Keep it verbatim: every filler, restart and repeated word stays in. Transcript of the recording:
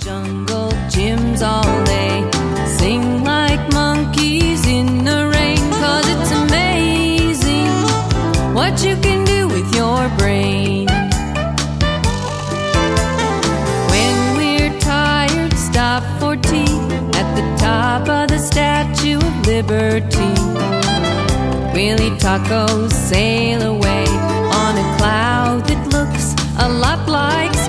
jungle gyms all day, sing like monkeys in the rain, 'cause it's amazing what you can do with your brain. When we're tired, stop for tea at the top of the Statue of Liberty. We'll eat tacos, sail away on a cloud that looks a lot like